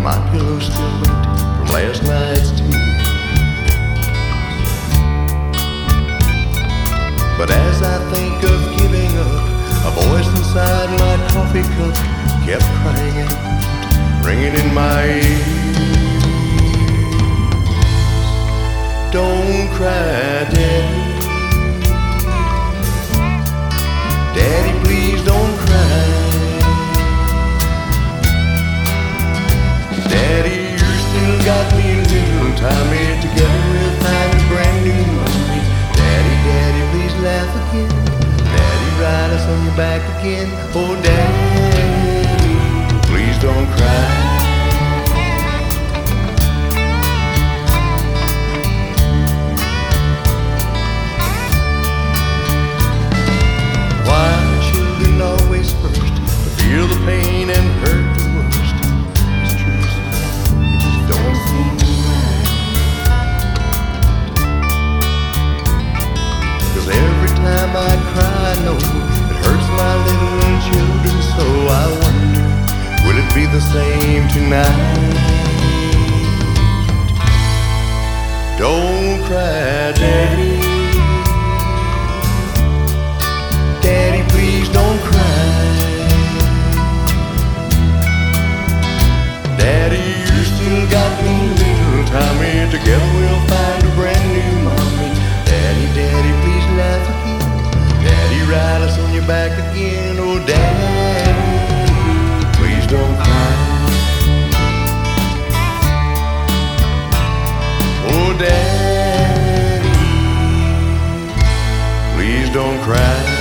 my pillow's still wet from last night's tears. But as I think of giving up, a voice inside my coffee cup kept crying out, ringing in my ears. Don't cry, Daddy. Daddy, please don't cry. Daddy, you still got me little. Tie me together, we'll find a brand new mommy. Daddy, Daddy, please laugh again. Daddy, ride us on your back again. Oh, Daddy, please don't cry. Feel the pain and hurt the worst. It's true, it just don't seem right. 'Cause every time I cry, I know it hurts my little children. So I wonder, will it be the same tonight? Don't cry, Daddy. Daddy, please don't cry. Daddy, you still got me little. Tie me together, we'll find a brand new mommy. Daddy, Daddy, please laugh again. Daddy, ride us on your back again. Oh, Daddy, please don't cry. Oh, Daddy, please don't cry.